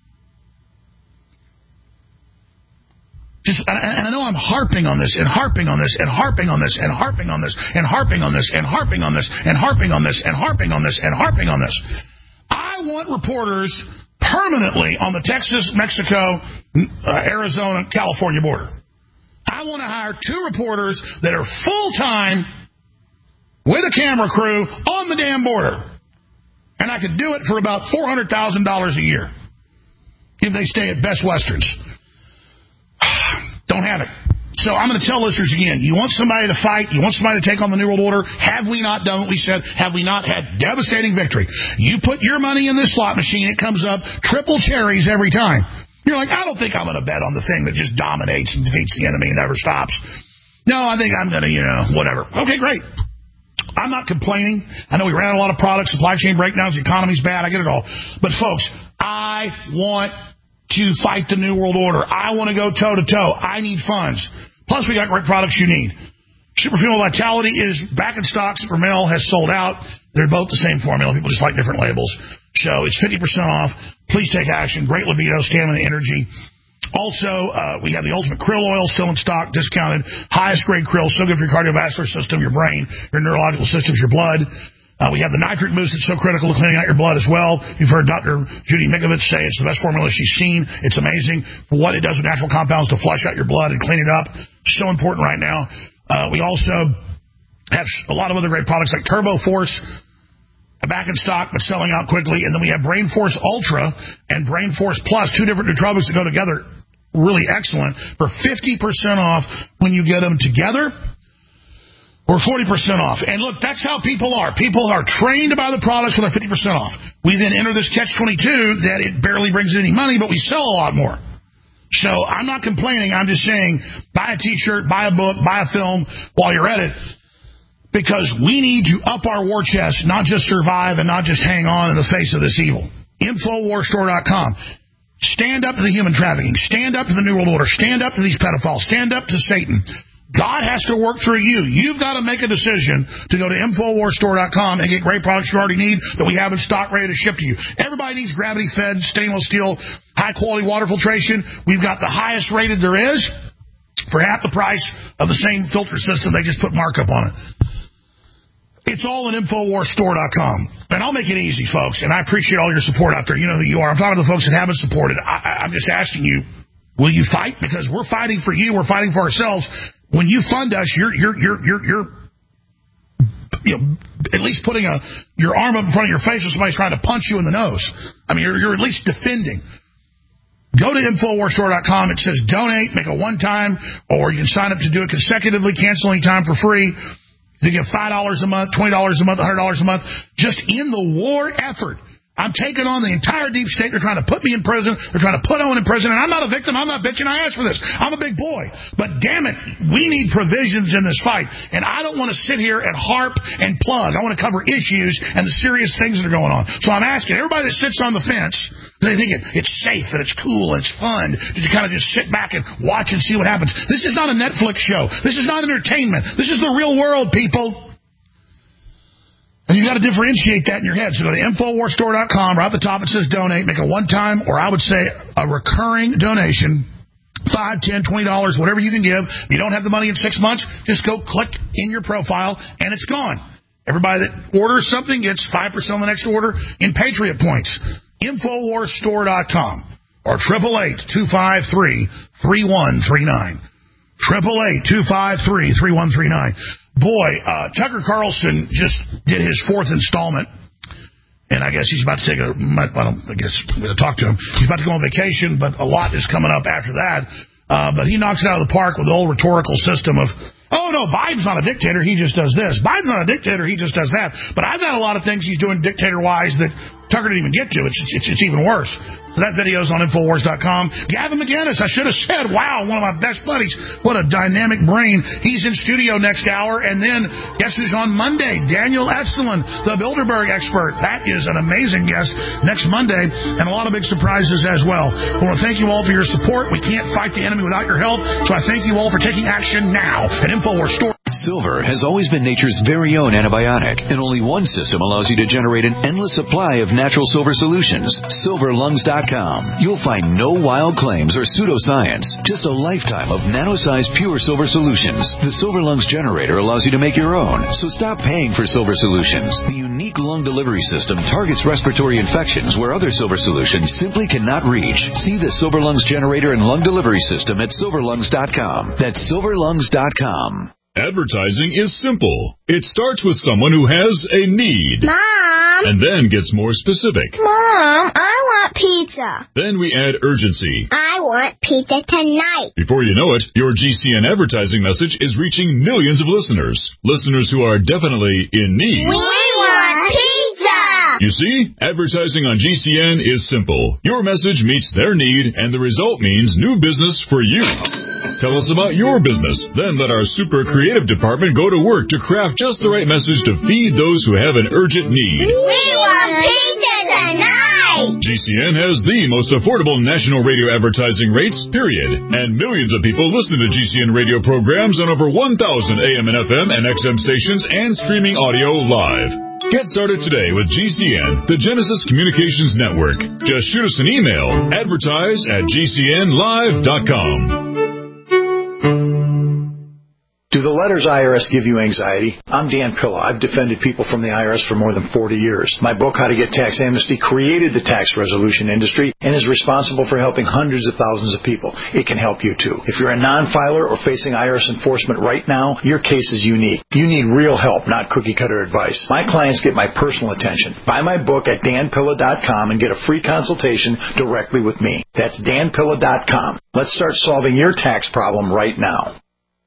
And I know I'm harping on this and harping on this and harping on this and harping on this and harping on this and harping on this and harping on this and harping on this and harping on this. I want reporters permanently on the Texas, Mexico, Arizona, California border. I want to hire 2 reporters that are full-time with a camera crew on the damn border. And I could do it for about $400,000 a year if they stay at Best Westerns. Don't have it. So I'm going to tell listeners again, you want somebody to fight, you want somebody to take on the New World Order, have we not done what we said? Have we not had devastating victory? You put your money in this slot machine, it comes up triple cherries every time. You're like, I don't think I'm going to bet on the thing that just dominates and defeats the enemy and never stops. No, I think I'm going to, whatever. Okay, great. I'm not complaining. I know we ran out of a lot of products, supply chain breakdowns, the economy's bad, I get it all. But folks, I want to fight the New World Order. I want to go toe-to-toe. I need funds. Plus, we got great products you need. Super Female Vitality is back in stock. Super Male has sold out. They're both the same formula. People just like different labels. So it's 50% off. Please take action. Great libido, stamina, energy. Also, we have the Ultimate Krill Oil still in stock, discounted. Highest grade krill, so good for your cardiovascular system, your brain, your neurological systems, your blood. We have the nitric boost that's so critical to cleaning out your blood as well. You've heard Dr. Judy Mikovits say it's the best formula she's seen. It's amazing for what it does with natural compounds to flush out your blood and clean it up. So important right now. We also have a lot of other great products like Turbo Force, back in stock but selling out quickly. And then we have Brain Force Ultra and Brain Force Plus, 2 different nootropics that go together. Really excellent for 50% off when you get them together. Or 40% off. And look, that's how people are. People are trained to buy the products with our 50% off. We then enter this catch-22 that it barely brings in any money, but we sell a lot more. So I'm not complaining. I'm just saying buy a T-shirt, buy a book, buy a film while you're at it. Because we need to up our war chest, not just survive and not just hang on in the face of this evil. Infowarstore.com. Stand up to the human trafficking. Stand up to the New World Order. Stand up to these pedophiles. Stand up to Satan. God has to work through you. You've got to make a decision to go to InfoWarsStore.com and get great products you already need that we have in stock ready to ship to you. Everybody needs gravity-fed, stainless steel, high-quality water filtration. We've got the highest rated there is for half the price of the same filter system. They just put markup on it. It's all in InfoWarsStore.com. And I'll make it easy, folks, and I appreciate all your support out there. You know who you are. I'm talking to the folks that haven't supported. I'm just asking you, will you fight? Because we're fighting for you. We're fighting for ourselves. When you fund us, you're at least putting your arm up in front of your face when somebody's trying to punch you in the nose. I mean, you're at least defending. Go to InfoWarsStore.com. It says donate, make a one-time, or you can sign up to do it consecutively, cancel any time for free. You get $5 a month, $20 a month, $100 a month, just in the war effort. I'm taking on the entire deep state. They're trying to put me in prison. They're trying to put Owen in prison. And I'm not a victim. I'm not bitching. I asked for this. I'm a big boy. But damn it, we need provisions in this fight. And I don't want to sit here and harp and plug. I want to cover issues and the serious things that are going on. So I'm asking everybody that sits on the fence, they think it's safe, that it's cool, it's fun, to kind of just sit back and watch and see what happens. This is not a Netflix show. This is not entertainment. This is the real world, people. And you've got to differentiate that in your head. So go to InfoWarsStore.com. Right at the top it says donate. Make a one-time, or I would say a recurring donation. $5, $10, $20, whatever you can give. If you don't have the money in 6 months, just go click in your profile, and it's gone. Everybody that orders something gets 5% on the next order in Patriot points. InfoWarsStore.com or 888-253-3139. 888-253-3139. Boy, Tucker Carlson just did his 4th installment, and I guess he's about to take I'm going to talk to him. He's about to go on vacation, but a lot is coming up after that. But he knocks it out of the park with the old rhetorical system of, oh, no, Biden's not a dictator, he just does this. Biden's not a dictator, he just does that. But I've got a lot of things he's doing dictator-wise that Tucker didn't even get to. It's even worse. So that video's on Infowars.com. Gavin McInnes, I should have said, wow, one of my best buddies. What a dynamic brain. He's in studio next hour. And then, guess who's on Monday? Daniel Estelin, the Bilderberg expert. That is an amazing guest next Monday. And a lot of big surprises as well. I want to thank you all for your support. We can't fight the enemy without your help. So I thank you all for taking action now at Infowars Store. Silver has always been nature's very own antibiotic, and only one system allows you to generate an endless supply of natural silver solutions. SilverLungs.com. You'll find no wild claims or pseudoscience, just a lifetime of nano-sized pure silver solutions. The Silver Lungs generator allows you to make your own, so stop paying for silver solutions. The unique lung delivery system targets respiratory infections where other silver solutions simply cannot reach. See the Silver Lungs generator and lung delivery system at SilverLungs.com. That's SilverLungs.com. Advertising is simple. It starts with someone who has a need. Mom! And then gets more specific. Mom, I want pizza. Then we add urgency. I want pizza tonight. Before you know it, your GCN advertising message is reaching millions of listeners. Listeners who are definitely in need. We want pizza! You see, advertising on GCN is simple. Your message meets their need, and the result means new business for you. Tell us about your business. Then let our super creative department go to work to craft just the right message to feed those who have an urgent need. We want pizza tonight! GCN has the most affordable national radio advertising rates, period. And millions of people listen to GCN radio programs on over 1,000 AM and FM and XM stations and streaming audio live. Get started today with GCN, the Genesis Communications Network. Just shoot us an email, advertise@gcnlive.com. Do the letters IRS give you anxiety, I'm Dan Pilla. I've defended people from the IRS for more than 40 years. My book, How to Get Tax Amnesty, created the tax resolution industry and is responsible for helping hundreds of thousands of people. It can help you too. If you're a non-filer or facing IRS enforcement right now, your case is unique. You need real help, not cookie-cutter advice. My clients get my personal attention. Buy my book at danpilla.com and get a free consultation directly with me. That's danpilla.com. Let's start solving your tax problem right now.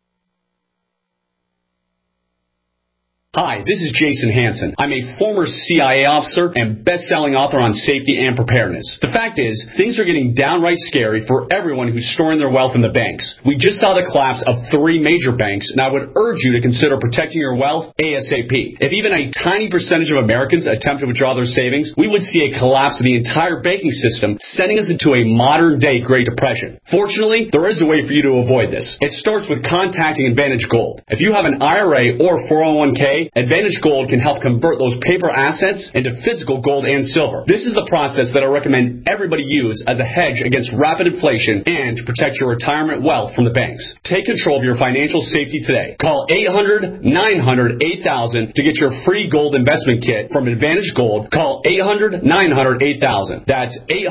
Hi, this is Jason Hansen. I'm a former CIA officer and best-selling author on safety and preparedness. The fact is, things are getting downright scary for everyone who's storing their wealth in the banks. We just saw the collapse of 3 major banks, and I would urge you to consider protecting your wealth ASAP. If even a tiny percentage of Americans attempt to withdraw their savings, we would see a collapse of the entire banking system, sending us into a modern-day Great Depression. Fortunately, there is a way for you to avoid this. It starts with contacting Advantage Gold. If you have an IRA or 401k, Advantage Gold can help convert those paper assets into physical gold and silver. This is the process that I recommend everybody use as a hedge against rapid inflation and to protect your retirement wealth from the banks. Take control of your financial safety today. Call 800-900-8000 to get your free gold investment kit from Advantage Gold. Call 800-900-8000. That's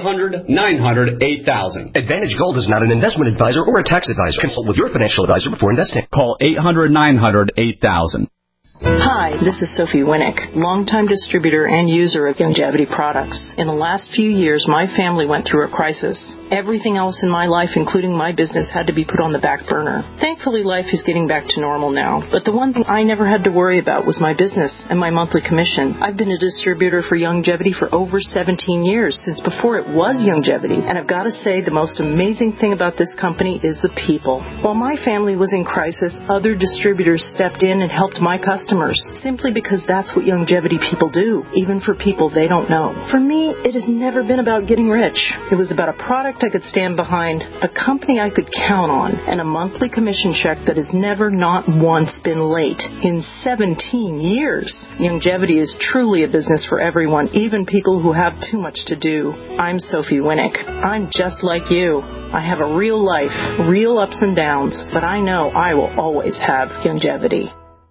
800-900-8000. Advantage Gold is not an investment advisor or a tax advisor. Consult with your financial advisor before investing. Call 800-900-8000. Hi, this is Sophie Winnick, longtime distributor and user of Youngevity products. In the last few years, my family went through a crisis. Everything else in my life, including my business, had to be put on the back burner. Thankfully, life is getting back to normal now, but the one thing I never had to worry about was my business and my monthly commission. I've been a distributor for Youngevity for over 17 years, since before it was Youngevity, and I've got to say the most amazing thing about this company is the people. While my family was in crisis, other distributors stepped in and helped my customers, simply because that's what Youngevity people do, even for people they don't know. For me, it has never been about getting rich. It was about a product I could stand behind, a company I could count on, and a monthly commission check that has never not once been late in 17 years. Youngevity is truly a business for everyone, even people who have too much to do. I'm Sophie Winnick. I'm just like you. I have a real life, real ups and downs, but I know I will always have Youngevity.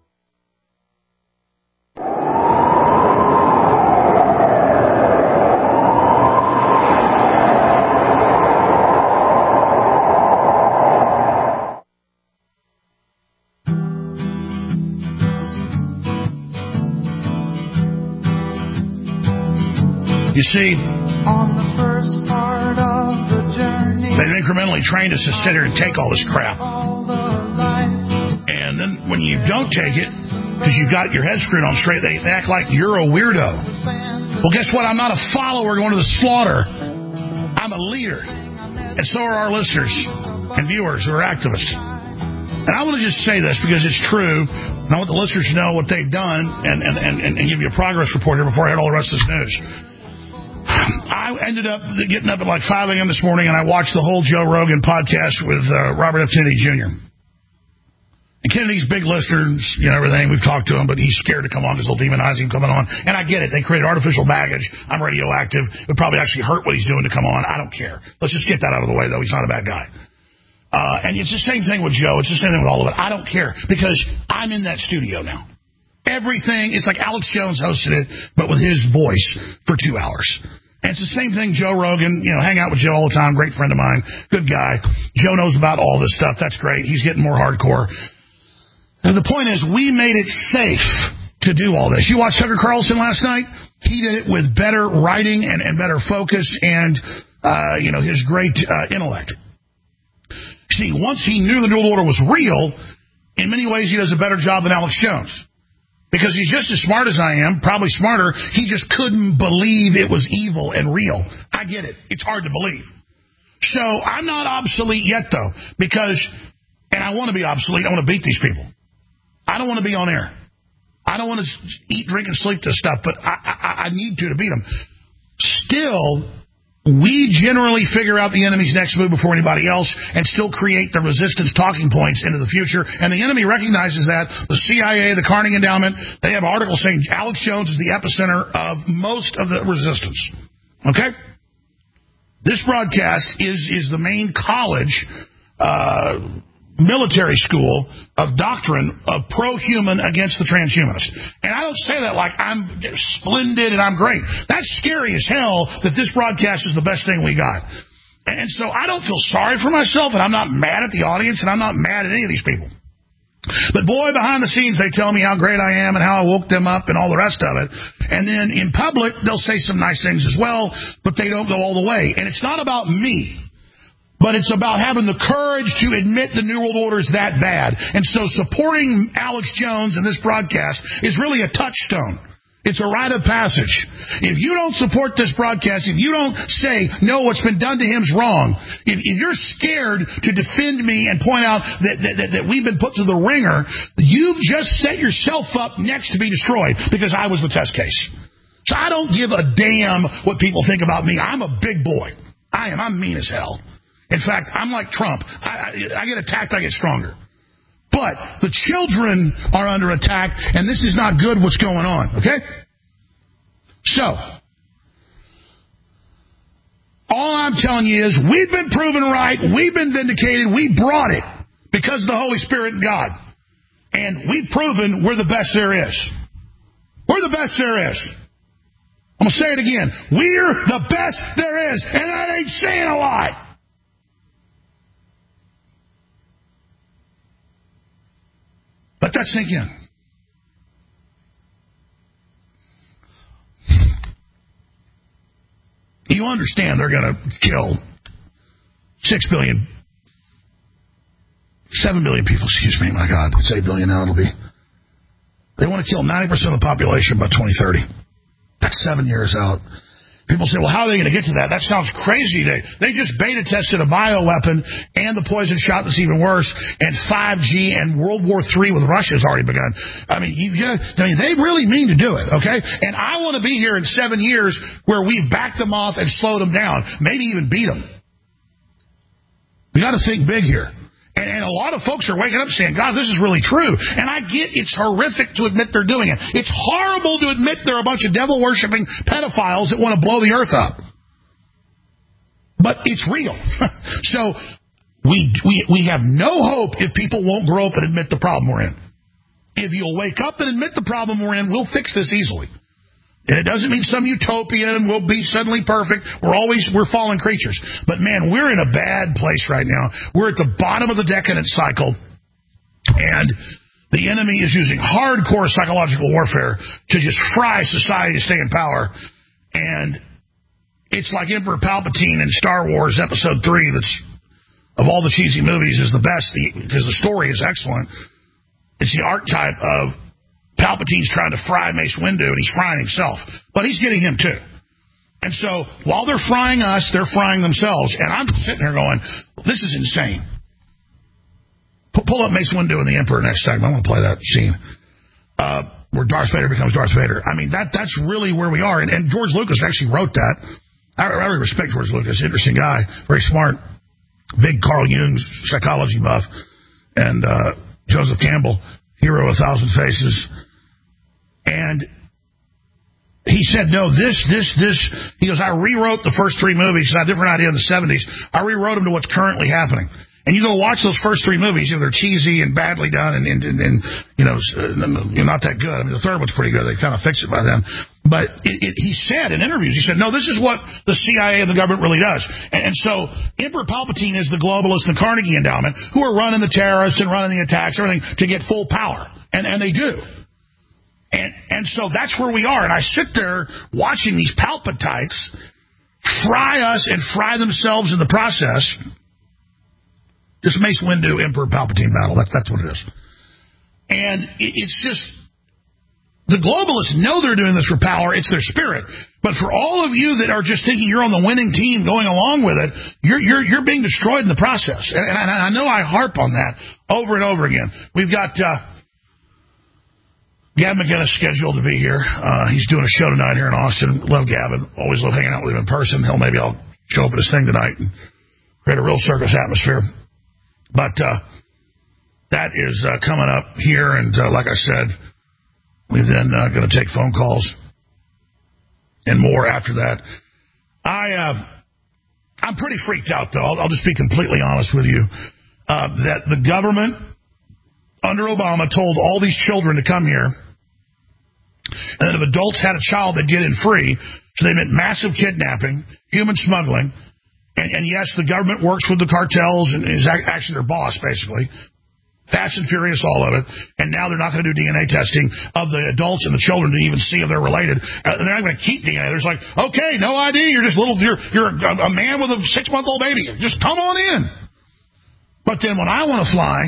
You see, they've incrementally trained us to sit here and take all this crap. And then when you don't take it, because you've got your head screwed on straight, they act like you're a weirdo. Well, guess what? I'm not a follower going to the slaughter. I'm a leader. And so are our listeners and viewers who are activists. And I want to just say this because it's true, and I want the listeners to know what they've done and give you a progress report here before I head all the rest of this news. I ended up getting up at like 5 a.m. this morning, and I watched the whole Joe Rogan podcast with Robert F. Kennedy Jr. And Kennedy's big listeners, everything. We've talked to him, but he's scared to come on because they'll demonize him coming on. And I get it. They created artificial baggage. I'm radioactive. It would probably actually hurt what he's doing to come on. I don't care. Let's just get that out of the way, though. He's not a bad guy. And it's the same thing with Joe. It's the same thing with all of it. I don't care because I'm in that studio now. Everything, it's like Alex Jones hosted it, but with his voice for 2 hours. And it's the same thing, Joe Rogan, hang out with Joe all the time, great friend of mine, good guy. Joe knows about all this stuff, that's great. He's getting more hardcore. And the point is, we made it safe to do all this. You watched Tucker Carlson last night? He did it with better writing and better focus and, his great intellect. See, once he knew the New World Order was real, in many ways he does a better job than Alex Jones. Because he's just as smart as I am, probably smarter. He just couldn't believe it was evil and real. I get it. It's hard to believe. So I'm not obsolete yet, though, and I want to be obsolete. I want to beat these people. I don't want to be on air. I don't want to eat, drink, and sleep this stuff, but I need to beat them. Still, we generally figure out the enemy's next move before anybody else and still create the resistance talking points into the future. And the enemy recognizes that. The CIA, the Carnegie Endowment, they have articles saying Alex Jones is the epicenter of most of the resistance. Okay? This broadcast is the main college military school of doctrine of pro-human against the transhumanist. And I don't say that like I'm splendid and I'm great. That's scary as hell that this broadcast is the best thing we got. And so I don't feel sorry for myself, and I'm not mad at the audience, and I'm not mad at any of these people. But boy, behind the scenes, they tell me how great I am and how I woke them up and all the rest of it. And then in public, they'll say some nice things as well, but they don't go all the way. And it's not about me, but it's about having the courage to admit the New World Order is that bad. And so supporting Alex Jones in this broadcast is really a touchstone. It's a rite of passage. If you don't support this broadcast, if you don't say, no, what's been done to him's wrong, if you're scared to defend me and point out that we've been put through the ringer, you've just set yourself up next to be destroyed because I was the test case. So I don't give a damn what people think about me. I'm a big boy. I am. I'm mean as hell. In fact, I'm like Trump. I get attacked, I get stronger. But the children are under attack, and this is not good what's going on, okay? So, all I'm telling you is we've been proven right, we've been vindicated, we brought it because of the Holy Spirit and God. And we've proven we're the best there is. We're the best there is. I'm going to say it again. We're the best there is, and that ain't saying a lot. Let that sink in. You understand they're going to kill 6 billion, 7 billion people, excuse me, my God, it's 8 billion now it'll be. They want to kill 90% of the population by 2030. That's 7 years out. People say, well, how are they going to get to that? That sounds crazy. They just beta tested a bioweapon and the poison shot that's even worse, and 5G and World War III with Russia has already begun. I mean, they really mean to do it, okay? And I want to be here in 7 years where we've backed them off and slowed them down, maybe even beat them. We got to think big here. And a lot of folks are waking up saying, God, this is really true. And I get it's horrific to admit they're doing it. It's horrible to admit they're a bunch of devil-worshipping pedophiles that want to blow the earth up. But it's real. So we have no hope if people won't grow up and admit the problem we're in. If you'll wake up and admit the problem we're in, we'll fix this easily. And it doesn't mean some utopia and we'll be suddenly perfect. We're fallen creatures. But, man, we're in a bad place right now. We're at the bottom of the decadent cycle. And the enemy is using hardcore psychological warfare to just fry society to stay in power. And it's like Emperor Palpatine in Star Wars Episode 3 that's, of all the cheesy movies, is the best because the story is excellent. It's the archetype of Palpatine's trying to fry Mace Windu, and he's frying himself. But he's getting him, too. And so, while they're frying us, they're frying themselves. And I'm sitting here going, this is insane. Pull up Mace Windu and the Emperor next segment. I want to play that scene where Darth Vader becomes Darth Vader. I mean, that's really where we are. And George Lucas actually wrote that. I really respect George Lucas. Interesting guy. Very smart. Big Carl Jung psychology buff. And Joseph Campbell, hero of 1,000 Faces. And he said, no, this. He goes, I rewrote the first three movies. I had a different idea in the 70s. I rewrote them to what's currently happening. And you go watch those first three movies. They're cheesy and badly done and not that good. I mean, the third one's pretty good. They kind of fixed it by then. But he said in interviews, he said, no, this is what the CIA and the government really does. And so Emperor Palpatine is the globalist and the Carnegie Endowment who are running the terrorists and running the attacks, everything, to get full power. And they do. And so that's where we are. And I sit there watching these Palpatites fry us and fry themselves in the process. Just Mace Windu, Emperor Palpatine battle. That's what it is. And it's just, the globalists know they're doing this for power. It's their spirit. But for all of you that are just thinking you're on the winning team going along with it, you're being destroyed in the process. And I know I harp on that over and over again. We've got Gavin McInnes scheduled to be here. He's doing a show tonight here in Austin. Love Gavin. Always love hanging out with him in person. Maybe I'll show up at his thing tonight and create a real circus atmosphere. But that is coming up here, and like I said, we're then going to take phone calls and more after that. I'm pretty freaked out, though. I'll just be completely honest with you. that the government under Obama told all these children to come here, and that if adults had a child, they'd get in free. So they meant massive kidnapping, human smuggling, and yes, the government works with the cartels and is actually their boss, basically. Fast and furious, all of it. And now they're not going to do DNA testing of the adults and the children to even see if they're related. And they're not going to keep DNA. They're just like, okay, no ID. You're just you're a man with a 6-month-old baby. Just come on in. But then when I want to fly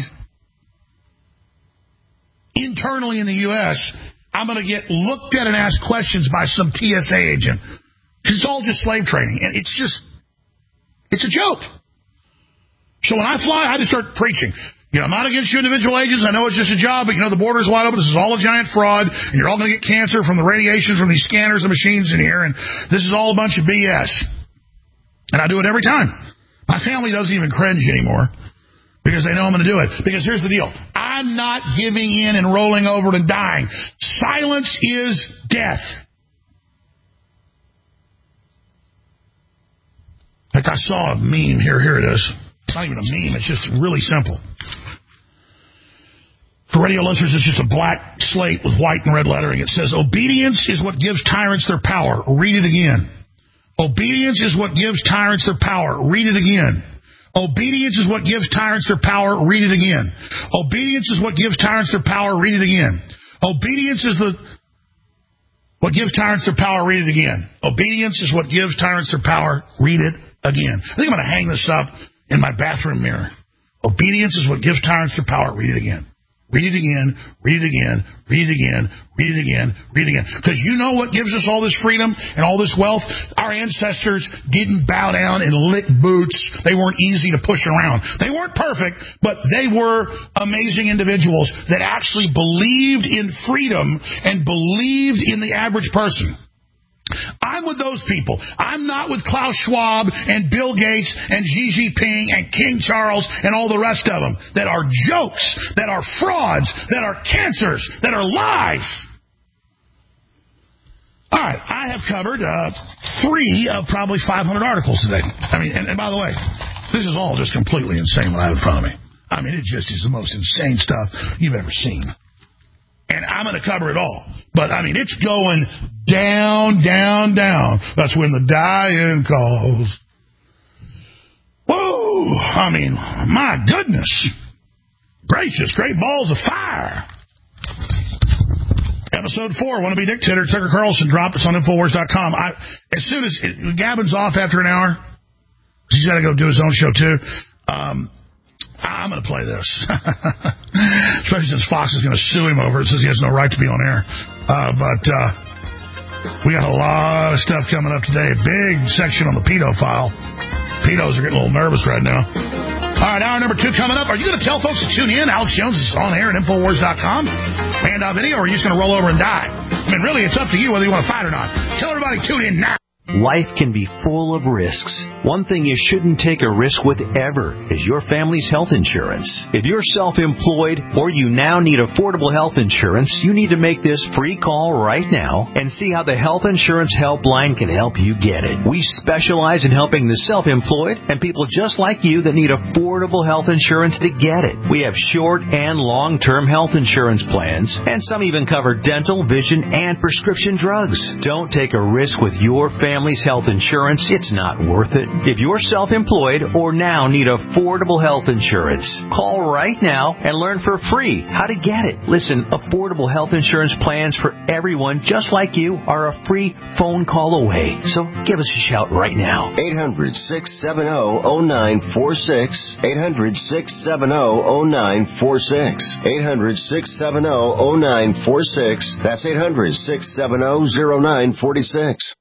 internally in the U.S., I'm going to get looked at and asked questions by some TSA agent. It's all just slave training. And it's a joke. So when I fly, I just start preaching. I'm not against you individual agents. I know it's just a job, but the border's wide open. This is all a giant fraud, and you're all going to get cancer from the radiation from these scanners and machines in here, and this is all a bunch of BS. And I do it every time. My family doesn't even cringe anymore because they know I'm going to do it. Because here's the deal. I'm not giving in and rolling over and dying. Silence is death. Like I saw a meme. Here it is. It's not even a meme. It's just really simple. For radio listeners, it's just a black slate with white and red lettering. It says, obedience is what gives tyrants their power. Read it again. Obedience is what gives tyrants their power. Read it again. Obedience is what gives tyrants their power. Read it again. Obedience is what gives tyrants their power. Read it again. Obedience is what gives tyrants their power. Read it again. Obedience is what gives tyrants their power. Read it again. I think I'm going to hang this up in my bathroom mirror. Obedience is what gives tyrants their power. Read it again. Read it again, read it again, read it again, read it again, read it again. Because you know what gives us all this freedom and all this wealth? Our ancestors didn't bow down and lick boots. They weren't easy to push around. They weren't perfect, but they were amazing individuals that actually believed in freedom and believed in the average person. I'm with those people. I'm not with Klaus Schwab and Bill Gates and Xi Jinping and King Charles and all the rest of them that are jokes, that are frauds, that are cancers, that are lies. All right, I have covered 3 of probably 500 articles today. I mean, and by the way, this is all just completely insane what I have in front of me. I mean, it just is the most insane stuff you've ever seen. And I'm going to cover it all. But, I mean, it's going down, down, down. That's when the die-in calls. Whoa! I mean, my goodness. Gracious, great balls of fire. Episode 4, Wannabe Dictator, Tucker Carlson dropped. It's on Infowars.com. As soon as Gavin's off after an hour, he's got to go do his own show, too. I'm going to play this. Especially since Fox is going to sue him over it. Says he has no right to be on air. But we got a lot of stuff coming up today. A big section on the pedo file. Pedos are getting a little nervous right now. All right, hour number 2 coming up. Are you going to tell folks to tune in? Alex Jones is on air at Infowars.com. Handout video, or are you just going to roll over and die? I mean, really, it's up to you whether you want to fight or not. Tell everybody, tune in now. Life can be full of risks. One thing you shouldn't take a risk with ever is your family's health insurance. If you're self-employed or you now need affordable health insurance, you need to make this free call right now and see how the Health Insurance Helpline can help you get it. We specialize in helping the self-employed and people just like you that need affordable health insurance to get it. We have short and long-term health insurance plans, and some even cover dental, vision, and prescription drugs. Don't take a risk with your family's health insurance. It's not worth it. If you're self-employed or now need affordable health insurance, call right now and learn for free how to get it. Listen, affordable health insurance plans for everyone just like you are a free phone call away. So give us a shout right now. 800-670-0946. 800-670-0946. 800-670-0946. That's 800-670-0946.